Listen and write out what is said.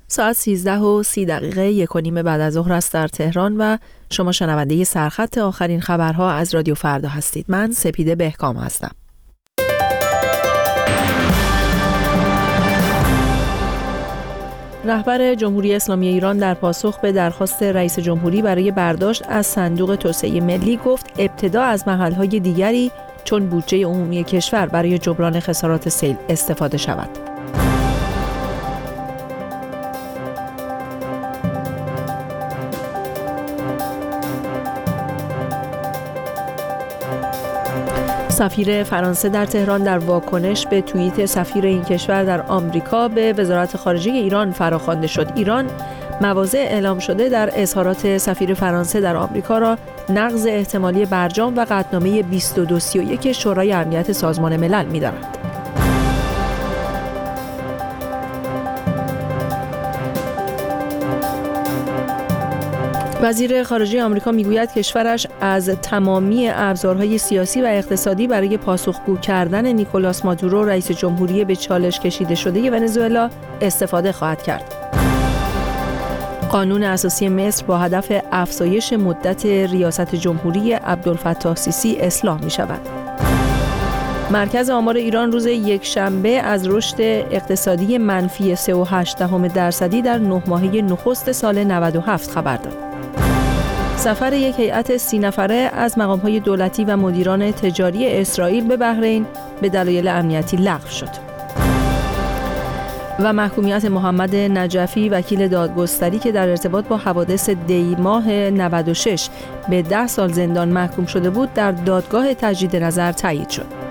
ساعت 13:30 1:30 بعد از ظهر است در تهران و شما شنونده سرخط آخرین خبرها از رادیو فردا هستید. من سپیده بهکام هستم. رهبر جمهوری اسلامی ایران در پاسخ به درخواست رئیس جمهوری برای برداشت از صندوق توسعه ملی گفت ابتدا از محل‌های دیگری چون بودجه عمومی کشور برای جبران خسارات سیل استفاده شود. سفیر فرانسه در تهران در واکنش به توییت سفیر این کشور در آمریکا به وزارت خارجه ایران فراخوانده شد. ایران مواضع اعلام شده در اظهارات سفیر فرانسه در آمریکا را نقض احتمالی برجام و قطعنامه 2231 شورای امنیت سازمان ملل می‌داند. وزیر خارجه آمریکا میگوید کشورش از تمامی ابزارهای سیاسی و اقتصادی برای پاسخگو کردن نیکولاس مادورو رئیس جمهوری به چالش کشیده شده ونزوئلا استفاده خواهد کرد. قانون اساسی مصر با هدف افزایش مدت ریاست جمهوری عبدالفتاح سیسی اصلاح می شود. مرکز آمار ایران روز یکشنبه از رشد اقتصادی منفی 3.8% در 9 ماهه نخست سال 97 خبر داد. سفر یک هیئت 30 نفره از مقام‌های دولتی و مدیران تجاری اسرائیل به بحرین به دلایل امنیتی لغو شد. و محکومیت محمد نجفی وکیل دادگستری که در ارتباط با حوادث دی ماه 96 به 10 سال زندان محکوم شده بود در دادگاه تجدید نظر تایید شد.